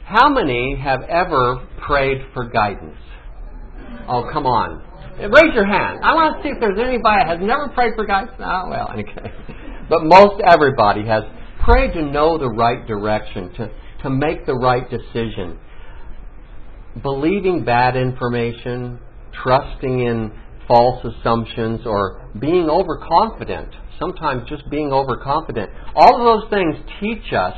How many have ever prayed for guidance? Oh, come on. Raise your hand. I want to see if there's anybody that has never prayed for guidance. Oh, well, okay. But most everybody has prayed to know the right direction, to make the right decision. Believing bad information, trusting in false assumptions, or being overconfident. Sometimes just being overconfident. All of those things teach us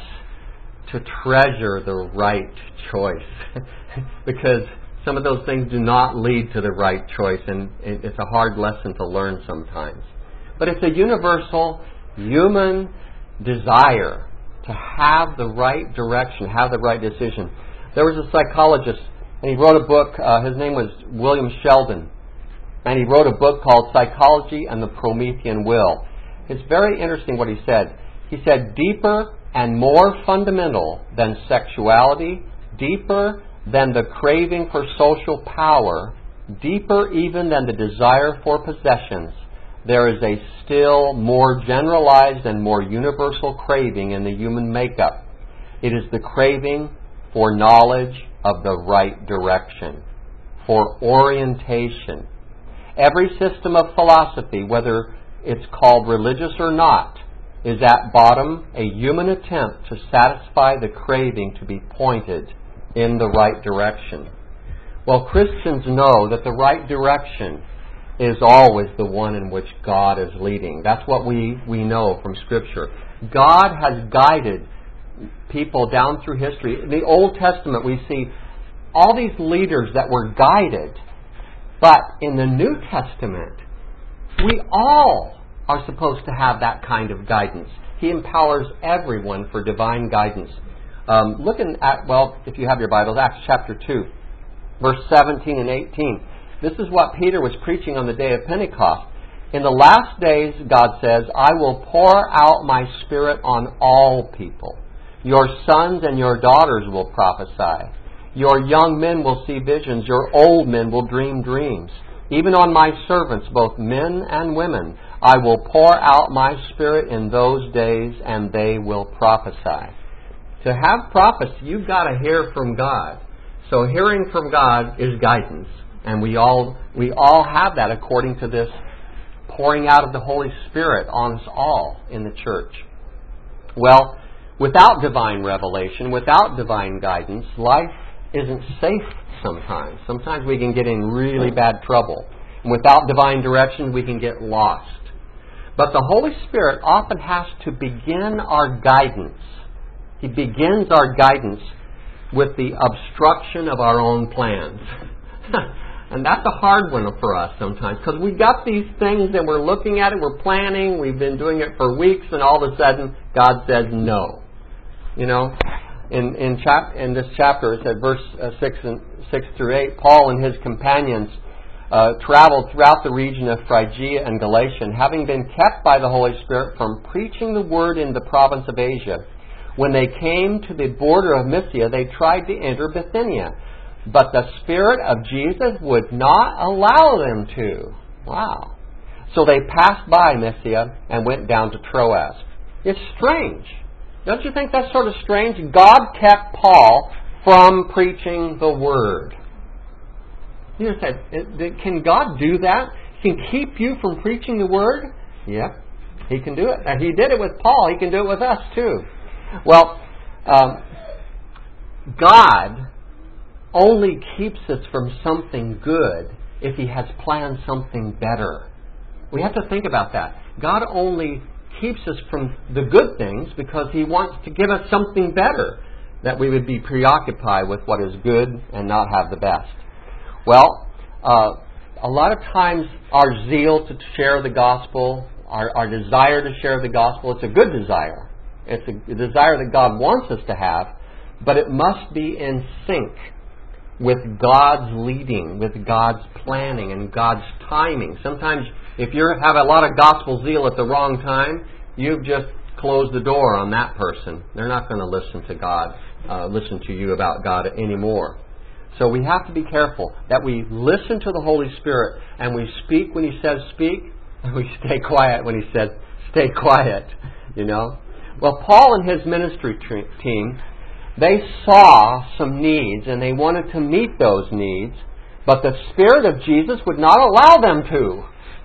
to treasure the right choice. Because some of those things do not lead to the right choice, and it's a hard lesson to learn sometimes. But it's a universal human desire to have the right direction, have the right decision. There was a psychologist, and he wrote a book. His name was William Sheldon. And he wrote a book called Psychology and the Promethean Will. It's very interesting what he said. He said, deeper and more fundamental than sexuality, deeper than the craving for social power, deeper even than the desire for possessions, there is a still more generalized and more universal craving in the human makeup. It is the craving for knowledge of the right direction, for orientation. Every system of philosophy, whether it's called religious or not, is at bottom a human attempt to satisfy the craving to be pointed in the right direction. Well, Christians know that the right direction is always the one in which God is leading. That's what we know from Scripture. God has guided people down through history. In the Old Testament, we see all these leaders that were guided. But in the New Testament, we all are supposed to have that kind of guidance. He empowers everyone for divine guidance. Looking at, if you have your Bibles, Acts chapter 2, verse 17 and 18. This is what Peter was preaching on the day of Pentecost. In the last days, God says, I will pour out my Spirit on all people. Your sons and your daughters will prophesy. Your young men will see visions. Your old men will dream dreams. Even on my servants, both men and women, I will pour out my Spirit in those days, and they will prophesy. To have prophecy, you've got to hear from God. So hearing from God is guidance. And we all have that according to this pouring out of the Holy Spirit on us all in the church. Well, without divine revelation, without divine guidance, life isn't safe sometimes. Sometimes we can get in really bad trouble. And without divine direction, we can get lost. But the Holy Spirit often has to begin our guidance. He begins our guidance with the obstruction of our own plans. And that's a hard one for us sometimes, because we've got these things and we're looking at it, we're planning, we've been doing it for weeks, and all of a sudden God says no. You know, in this chapter, it said, verse 6 through 8, Paul and his companions traveled throughout the region of Phrygia and Galatia, and having been kept by the Holy Spirit from preaching the word in the province of Asia. When they came to the border of Mysia, they tried to enter Bithynia, but the Spirit of Jesus would not allow them to. Wow. So they passed by Mysia and went down to Troas. It's strange. Don't you think that's sort of strange? God kept Paul from preaching the Word. You just said, can God do that? He can keep you from preaching the Word? Yep, He can do it. And He did it with Paul. He can do it with us too. Well, God only keeps us from something good if He has planned something better. We have to think about that. God only keeps us from the good things because He wants to give us something better, that we would be preoccupied with what is good and not have the best. Well, a lot of times our zeal to share the gospel, our desire to share the gospel, it's a good desire. It's a desire that God wants us to have, but it must be in sync with God's leading, with God's planning and God's timing. Sometimes if you have a lot of gospel zeal at the wrong time, you've just closed the door on that person. They're not going to listen to God, listen to you about God anymore. So we have to be careful that we listen to the Holy Spirit and we speak when He says speak, and we stay quiet when He says stay quiet, you know. Well, Paul and his ministry team, They saw some needs and they wanted to meet those needs, but the Spirit of Jesus would not allow them to.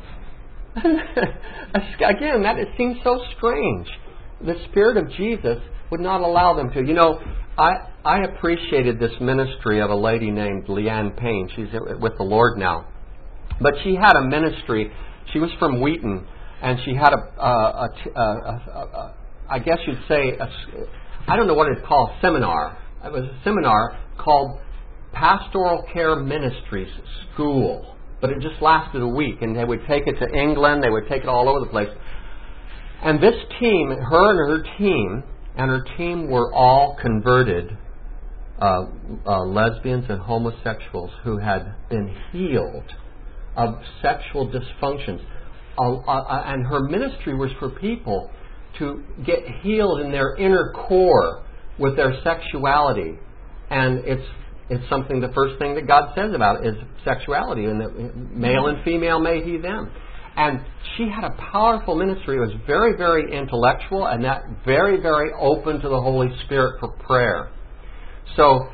Again, it seems so strange. The Spirit of Jesus would not allow them to. You know, I appreciated this ministry of a lady named Leanne Payne. She's with the Lord now. But she had a ministry. She was from Wheaton, and she had I guess you'd say, I don't know what it's called, seminar. It was a seminar called Pastoral Care Ministries School. But it just lasted a week, and they would take it to England, they would take it all over the place. And this team, her team were all converted lesbians and homosexuals who had been healed of sexual dysfunctions. And her ministry was for people to get healed in their inner core with their sexuality. And it's something, the first thing that God says about it is sexuality, and that male and female made He them. And she had a powerful ministry. It was very, very intellectual, and that very, very open to the Holy Spirit for prayer. So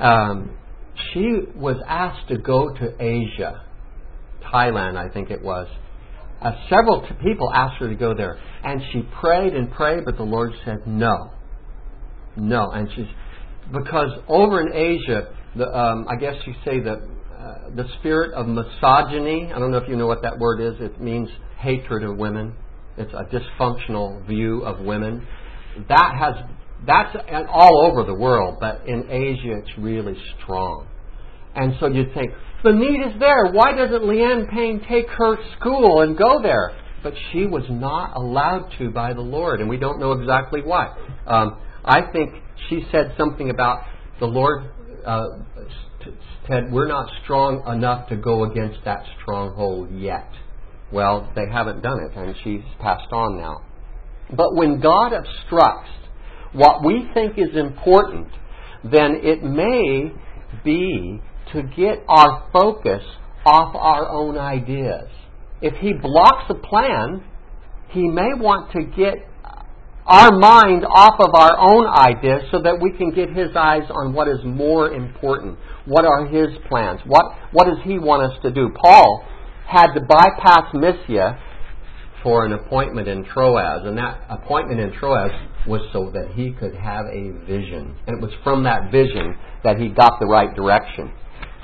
she was asked to go to Asia, Thailand, I think it was. Several people asked her to go there, and she prayed and prayed, but the Lord said no. And because over in Asia, I guess you say the spirit of misogyny. I don't know if you know what that word is. It means hatred of women. It's a dysfunctional view of women. That's all over the world, but in Asia it's really strong. And so you'd think, the need is there. Why doesn't Leanne Payne take her school and go there? But she was not allowed to by the Lord, and we don't know exactly why. I think she said something about the Lord said, we're not strong enough to go against that stronghold yet. Well, they haven't done it, and she's passed on now. But when God obstructs what we think is important, then it may be to get our focus off our own ideas. If He blocks a plan, He may want to get our mind off of our own ideas so that we can get His eyes on what is more important. What are His plans? What does He want us to do? Paul had to bypass Mysia for an appointment in Troas, and that appointment in Troas was so that he could have a vision. And it was from that vision that he got the right direction.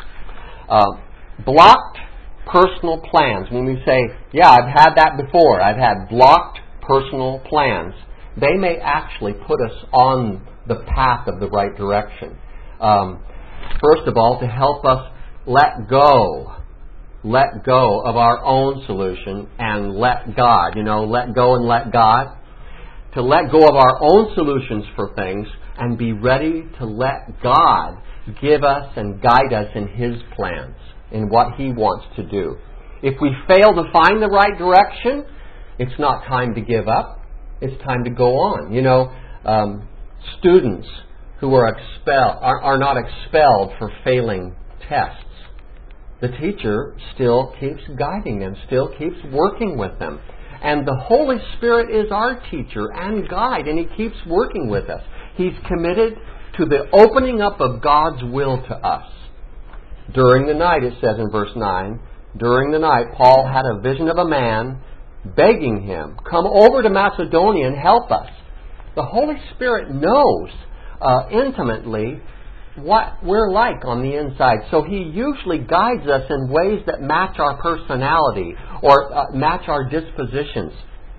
Blocked personal plans. When we say, yeah, I've had that before. I've had blocked personal plans. They may actually put us on the path of the right direction. First of all, to help us let go of our own solution and let God. Let go and let God. To let go of our own solutions for things and be ready to let God give us and guide us in His plans, in what He wants to do. If we fail to find the right direction, it's not time to give up. It's time to go on. Students who are not expelled for failing tests. The teacher still keeps guiding them, still keeps working with them. And the Holy Spirit is our teacher and guide, and He keeps working with us. He's committed to the opening up of God's will to us. During the night, it says in verse 9, during the night, Paul had a vision of a man begging him, come over to Macedonia and help us. The Holy Spirit knows intimately what we're like on the inside. So He usually guides us in ways that match our personality or match our dispositions.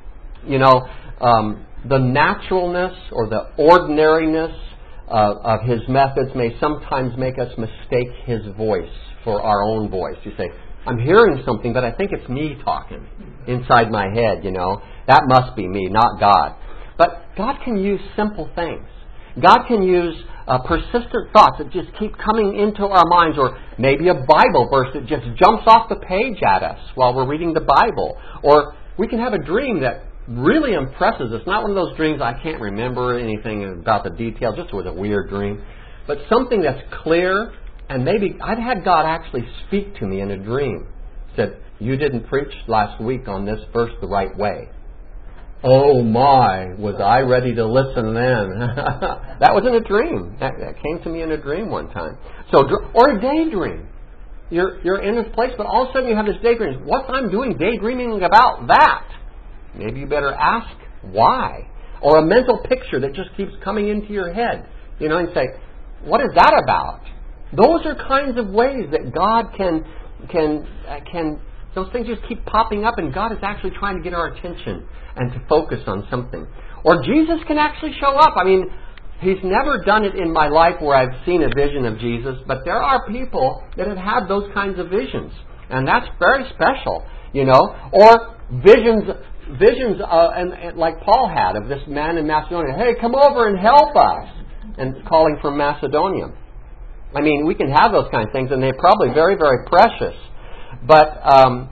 The naturalness or the ordinariness of His methods may sometimes make us mistake His voice for our own voice. You say, I'm hearing something, but I think it's me talking inside my head, That must be me, not God. But God can use simple things. God can use persistent thoughts that just keep coming into our minds, or maybe a Bible verse that just jumps off the page at us while we're reading the Bible. Or we can have a dream that really impresses us. Not one of those dreams I can't remember anything about the details, just it was a weird dream. But something that's clear, and maybe I've had God actually speak to me in a dream. Said, you didn't preach last week on this verse the right way. Oh my, was I ready to listen then? That was in a dream. That came to me in a dream one time. Or a daydream. You're in this place, but all of a sudden you have this daydream. What I'm doing daydreaming about that? Maybe you better ask why. Or a mental picture that just keeps coming into your head. And say, what is that about? Those are kinds of ways that God can those things just keep popping up, and God is actually trying to get our attention and to focus on something. Or Jesus can actually show up. He's never done it in my life where I've seen a vision of Jesus, but there are people that have had those kinds of visions, and that's very special, Or visions, and like Paul had of this man in Macedonia. Hey, come over and help us, and calling from Macedonia. We can have those kind of things, and they're probably very, very precious. But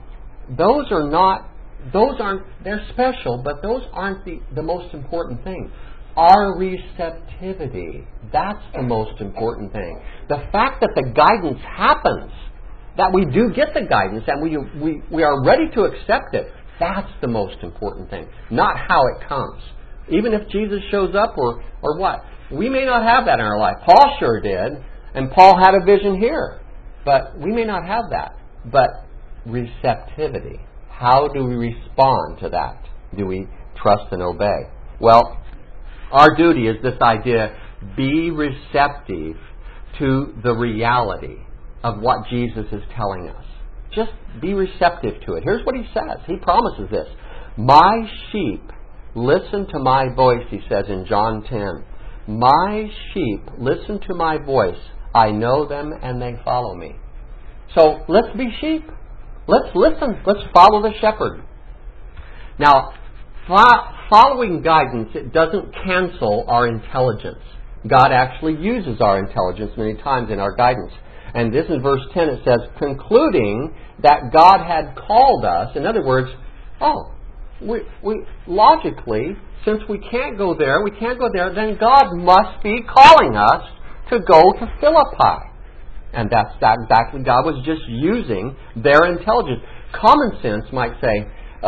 they're special, but those aren't the most important thing. Our receptivity, that's the most important thing. The fact that the guidance happens, that we do get the guidance, and we are ready to accept it, that's the most important thing, not how it comes. Even if Jesus shows up or what. We may not have that in our life. Paul sure did, and Paul had a vision here. But we may not have that. But receptivity. How do we respond to that? Do we trust and obey? Well, our duty is this idea, be receptive to the reality of what Jesus is telling us. Just be receptive to it. Here's what he says. He promises this. My sheep listen to my voice, he says in John 10. My sheep listen to my voice. I know them and they follow me. So let's be sheep. Let's listen. Let's follow the shepherd. Now, following guidance, it doesn't cancel our intelligence. God actually uses our intelligence many times in our guidance. And this in verse 10 it says, concluding that God had called us. In other words, we logically, since we can't go there, then God must be calling us to go to Philippi. And that's exactly, God was just using their intelligence. Common sense might say,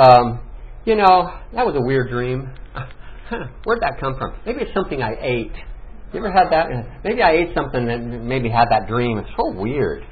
that was a weird dream. Where'd that come from? Maybe it's something I ate. You ever had that? Maybe I ate something that maybe had that dream. It's so weird,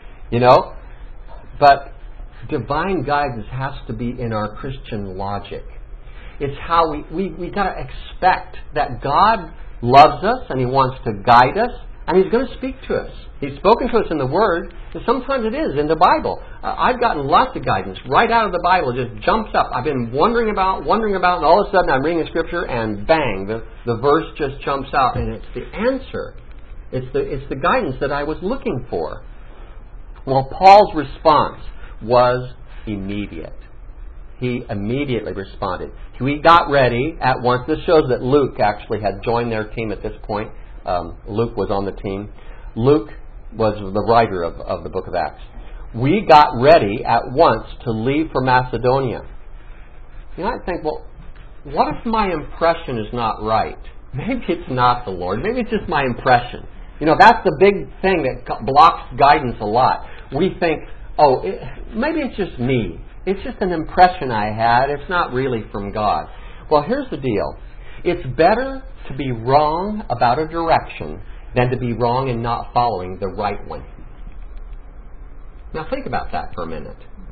But divine guidance has to be in our Christian logic. It's how we got to expect that God loves us and He wants to guide us and He's going to speak to us. He's spoken to us in the Word, and sometimes it is in the Bible. I've gotten lots of guidance right out of the Bible. It just jumps up. I've been wondering about, and all of a sudden I'm reading a scripture, and bang, the verse just jumps out, and it's the answer. It's the guidance that I was looking for. Well, Paul's response was immediate. He immediately responded. We got ready at once. This shows that Luke actually had joined their team at this point. Luke was on the team. Luke was the writer of the book of Acts. We got ready at once to leave for Macedonia. I think, well, what if my impression is not right? Maybe it's not the Lord. Maybe it's just my impression. That's the big thing that blocks guidance a lot. We think, maybe it's just me. It's just an impression I had. It's not really from God. Well, here's the deal. It's better to be wrong about a direction than to be wrong and not following the right one. Now think about that for a minute.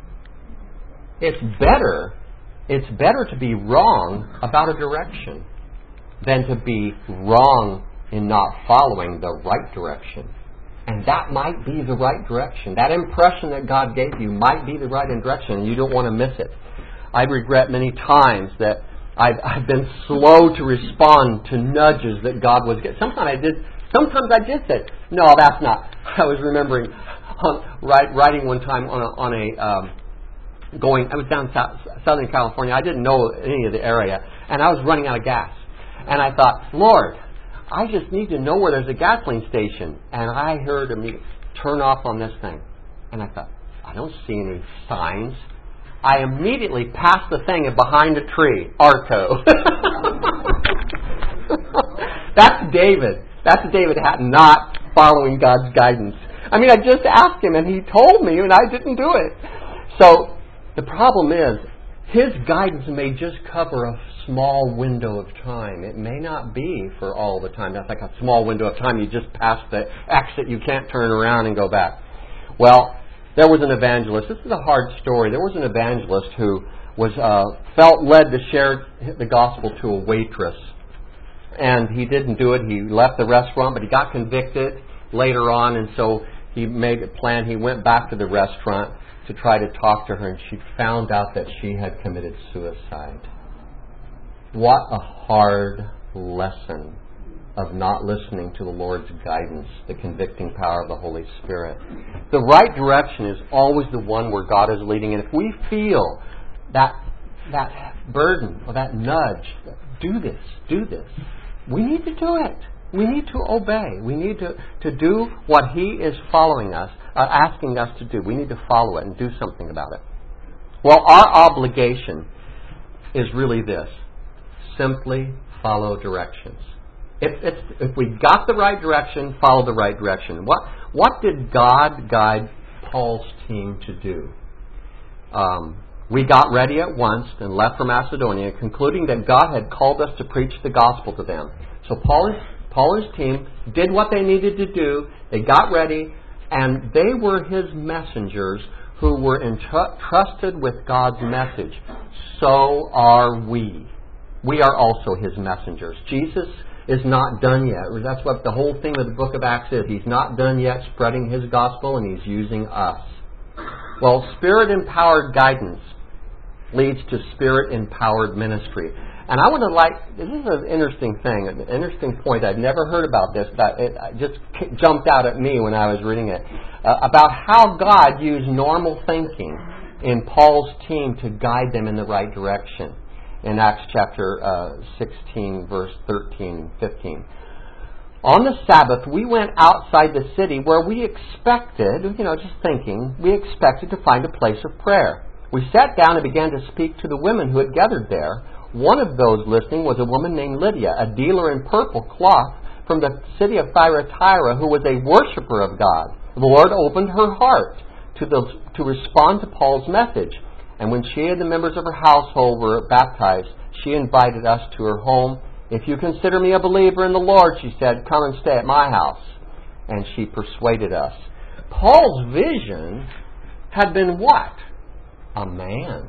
It's better to be wrong about a direction than to be wrong in not following the right direction. And that might be the right direction. That impression that God gave you might be the right direction, and you don't want to miss it. I regret many times that I've been slow to respond to nudges that God was getting. Sometimes I did say, no, that's not. I was remembering riding one time I was down Southern California. I didn't know any of the area, and I was running out of gas. And I thought, Lord, I just need to know where there's a gasoline station. And I heard him turn off on this thing. And I thought, I don't see any signs. I immediately passed the thing behind a tree. Arto. That's David. That's David not following God's guidance. I just asked him and he told me and I didn't do it. So the problem is, his guidance may just cover a small window of time. It may not be for all the time. That's like a small window of time. You just pass the exit. You can't turn around and go back. Well, there was an evangelist. This is a hard story. There was an evangelist who was felt led to share the gospel to a waitress. And he didn't do it. He left the restaurant, but he got convicted later on, and so he made a plan. He went back to the restaurant to try to talk to her, and she found out that she had committed suicide. What a hard lesson of not listening to the Lord's guidance, the convicting power of the Holy Spirit. The right direction is always the one where God is leading, and if we feel that burden or that nudge, do this, we need to do it. We need to obey. We need to do what He is asking us to do. We need to follow it and do something about it. Well, our obligation is really this: simply follow directions. If we got the right direction, follow the right direction. What did God guide Paul's team to do? We got ready at once and left for Macedonia, concluding that God had called us to preach the gospel to them. So Paul and his team did what they needed to do. They got ready, and they were His messengers who were entrusted with God's message. So are we. We are also His messengers. Jesus is not done yet. That's what the whole thing of the book of Acts is. He's not done yet spreading His gospel, and He's using us. Well, Spirit-empowered guidance leads to Spirit-empowered ministry. And I want to this is an interesting thing, an interesting point. I've never heard about this, but it just jumped out at me when I was reading it, about how God used normal thinking in Paul's team to guide them in the right direction. In Acts chapter 16, verse 13 and 15. On the Sabbath, we went outside the city where we expected, we expected to find a place of prayer. We sat down and began to speak to the women who had gathered there. One of those listening was a woman named Lydia, a dealer in purple cloth from the city of Thyatira, who was a worshiper of God. The Lord opened her heart to respond to Paul's message. And when she and the members of her household were baptized, she invited us to her home. "If you consider me a believer in the Lord," she said, "come and stay at my house." And she persuaded us. Paul's vision had been what? A man.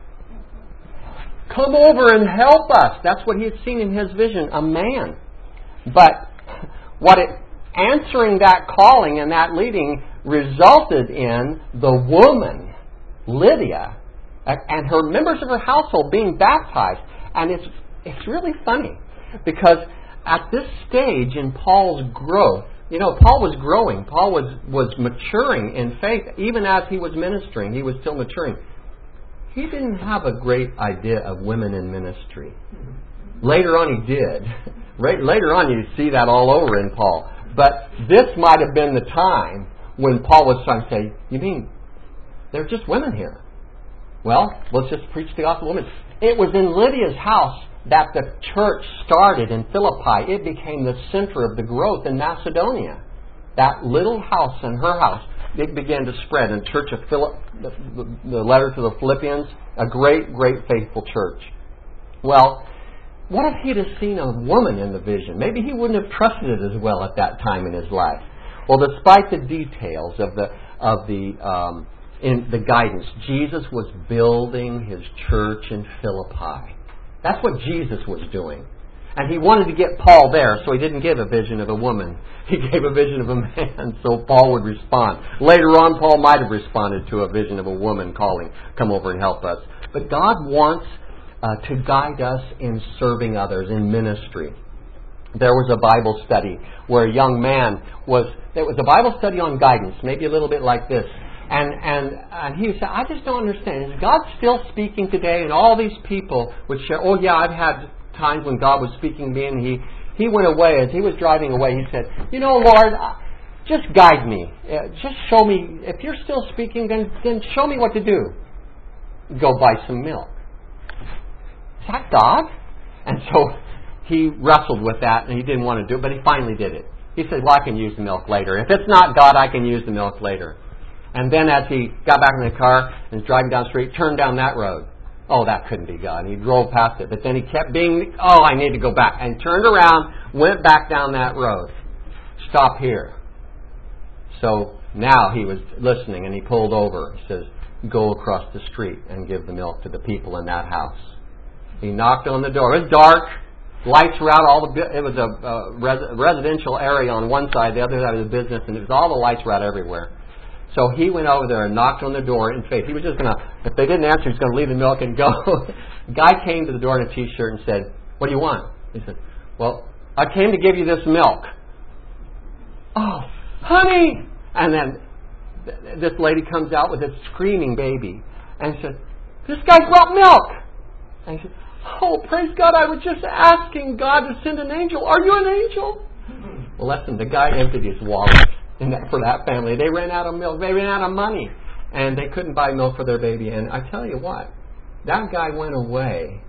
Come over and help us. That's what he had seen in his vision, a man. But answering that calling and that leading resulted in the woman, Lydia, and her members of her household being baptized. And it's really funny, because at this stage in Paul's growth, Paul was growing. Paul was maturing in faith. Even as he was ministering, he was still maturing. He didn't have a great idea of women in ministry. Later on he did. Later on you see that all over in Paul. But this might have been the time when Paul was trying to say, "You mean they're just women here? Well, let's just preach the gospel to women." It was in Lydia's house that the church started in Philippi. It became the center of the growth in Macedonia. That little house and her house, it began to spread. In Church of the letter to the Philippians, a great, great faithful church. Well, what if he'd have seen a woman in the vision? Maybe he wouldn't have trusted it as well at that time in his life. Well, despite the details of the guidance, Jesus was building His church in Philippi. That's what Jesus was doing. And He wanted to get Paul there, so He didn't give a vision of a woman. He gave a vision of a man, so Paul would respond. Later on, Paul might have responded to a vision of a woman calling, "Come over and help us." But God wants to guide us in serving others, in ministry. There was a Bible study where a young man there was a Bible study on guidance, maybe a little bit like this. And he said, "I just don't understand. Is God still speaking today?" And all these people would share, "Oh yeah, I've had times when God was speaking to me." And he went away. As he was driving away, he said, "Lord, just guide me. Just show me. If you're still speaking, then show me what to do. Go buy some milk." Is that God? And so he wrestled with that, and he didn't want to do it, but he finally did it. He said, "Well, I can use the milk later. If it's not God, I can use the milk later." And then as he got back in the car and was driving down the street, turned down that road. oh, that couldn't be God. And he drove past it. But then he kept being, oh, I need to go back. And turned around, went back down that road. Stop here. So now he was listening, and he pulled over. He says, go across the street and give the milk to the people in that house. He knocked on the door. It was dark. Lights were out. It was a residential area on one side. The other side was a business, and it was all the lights were out everywhere. So he went over there and knocked on the door in faith. He was just going to, if they didn't answer, he was going to leave the milk and go. The guy came to the door in a T-shirt and said, what do you want? He said, well, I came to give you this milk. Oh, honey! And then this lady comes out with a screaming baby and said, this guy brought milk. And he said, oh, praise God, I was just asking God to send an angel. Are you an angel? Well, listen, the guy emptied his wallet for that family. They ran out of milk. They ran out of money. And they couldn't buy milk for their baby. And I tell you what, that guy went away,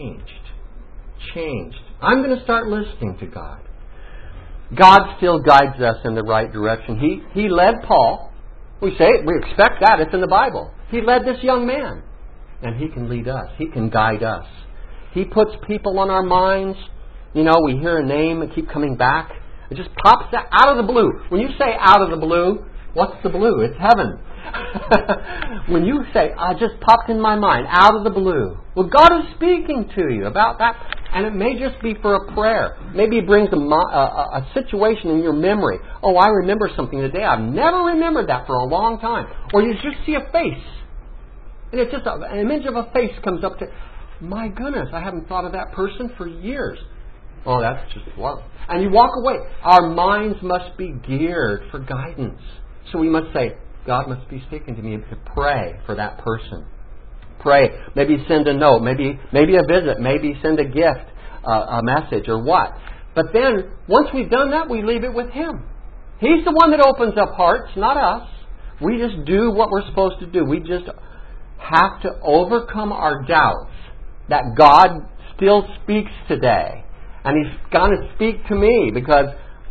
changed. I'm going to start listening to God. God still guides us in the right direction. He led Paul. We expect that. It's in the Bible. He led this young man. And he can lead us. He can guide us. He puts people on our minds. You know, we hear a name and keep coming back. It just pops out of the blue. When you say out of the blue, what's the blue? It's heaven. When you say, I just popped in my mind, out of the blue. Well, God is speaking to you about that. And it may just be for a prayer. Maybe it brings a situation in your memory. Oh, I remember something today. I've never remembered that for a long time. Or you just see a face. And it's just an image of a face comes up to, my goodness, I haven't thought of that person for years. Oh, that's just love. And you walk away. Our minds must be geared for guidance. So we must say, God must be speaking to me to pray for that person. Pray. Maybe send a note. Maybe a visit. Maybe send a gift, a message, or what. But then, once we've done that, we leave it with Him. He's the one that opens up hearts, not us. We just do what we're supposed to do. We just have to overcome our doubts that God still speaks today. And He's going to speak to me because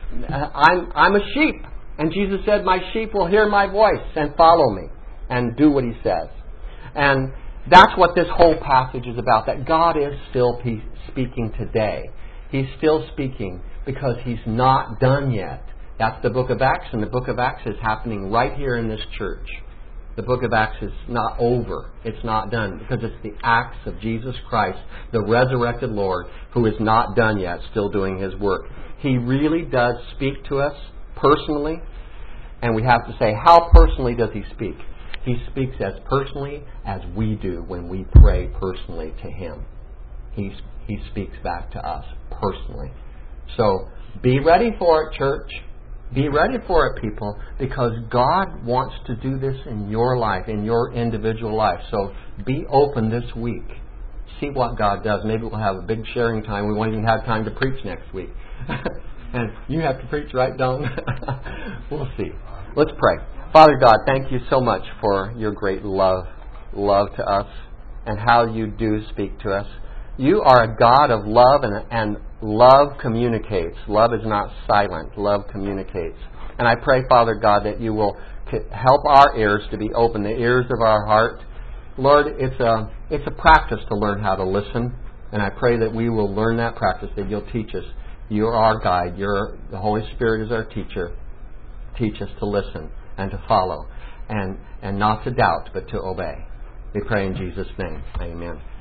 I'm a sheep. And Jesus said, my sheep will hear my voice and follow me and do what He says. And that's what this whole passage is about, that God is still speaking today. He's still speaking because He's not done yet. That's the book of Acts, and the book of Acts is happening right here in this church. The book of Acts is not over. It's not done because it's the acts of Jesus Christ, the resurrected Lord, who is not done yet, still doing His work. He really does speak to us personally, and we have to say, how personally does He speak? He speaks as personally as we do when we pray personally to Him. He speaks back to us personally. So be ready for it, church. Be ready for it, people, because God wants to do this in your life, in your individual life. So be open this week. See what God does. Maybe we'll have a big sharing time. We won't even have time to preach next week. And you have to preach, right, Don? We'll see. Let's pray. Father God, thank you so much for your great love to us and how you do speak to us. You are a God of love, and love communicates. Love is not silent. Love communicates. And I pray, Father God, that you will help our ears to be open, the ears of our heart. Lord, it's a practice to learn how to listen, and I pray that we will learn that practice, that you'll teach us. You're our guide. The Holy Spirit is our teacher. Teach us to listen and to follow, and not to doubt, but to obey. We pray in Jesus' name. Amen.